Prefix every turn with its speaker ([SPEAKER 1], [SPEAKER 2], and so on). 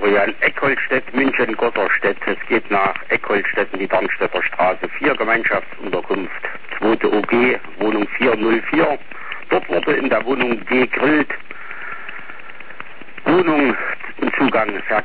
[SPEAKER 1] Florian Eckholstedt, München, Gotterstedt. Es geht nach Eckholstedt in die Darmstädter Straße 4, Gemeinschaftsunterkunft 2. OG, Wohnung 404. Dort wurde in der Wohnung gegrillt. Wohnung und Zugang